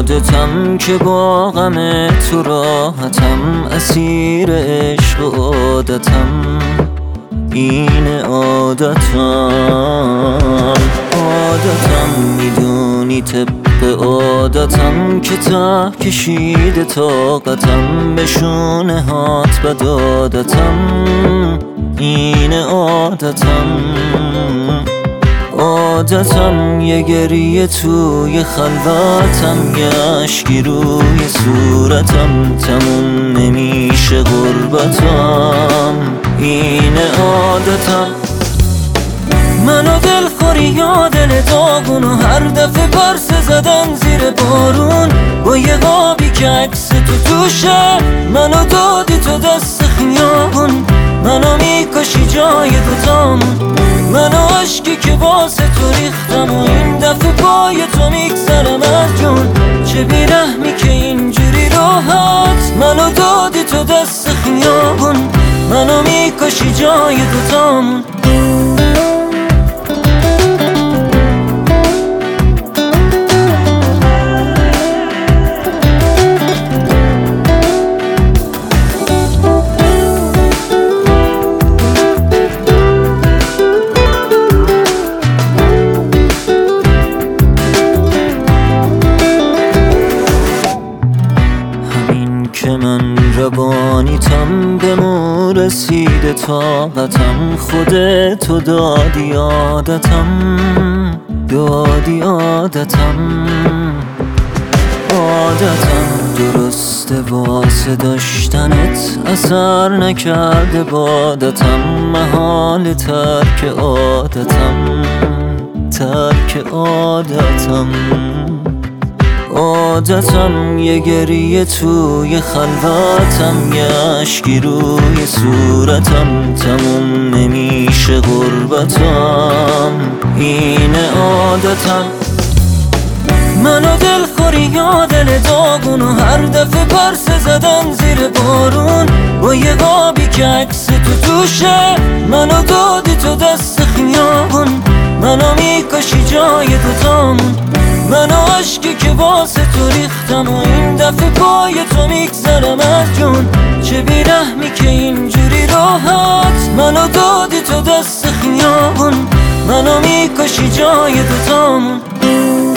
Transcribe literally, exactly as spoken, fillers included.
یادتم که با غم تو راحتم، اسیر عشق و عادتم، این عادتم عادتم میدونی طبق عادتم که تا کشیده طاقتم، به شونه هات بد عادتم، این عادتم عادتم یه گریه توی خلوتم، یه اشکی روی صورتم، تموم نمیشه غربتم، این عادتم. منو دلخوری یا دل داغون و هر دفعه پرسه زدن زیر بارون، با یه قابی که عکس تو توشه منو دادی تو دست خیابون، منو میکشی جای دوتامون، منو عشقی که واسه تو ریختم و این دفعه پای تو میگذرم از جون، چه بیرحمی که اینجوری راحت منو دادی تو دست خیابون، منو میکشی جای دوتامون. که من روانیتم به مو رسیده طاقتم، خودتو دادی عادتم، دادی عادتم عادتم درسته واسه داشتنت اثر نکرده بادتم، محال ترک عادتم، ترک عادتم عادتم یه گریه توی خلوتم، یه اشکی روی صورتم، تموم نمیشه غربتم، این عادتم. منو دلخوری یا دل داغون و هر دفعه پرسه زدن زیر بارون، با یه قابی که عکس تو توشه منو دادی تو دست خیابون، منو میکشی جای دوتامون، منو عشقی که واسه تو ریختم و این دفعه پای تو میگذرم از جون، چه بیرحمی که اینجوری راحت منو دادی تو دست خیابون، منو میکشی جای دوتامون.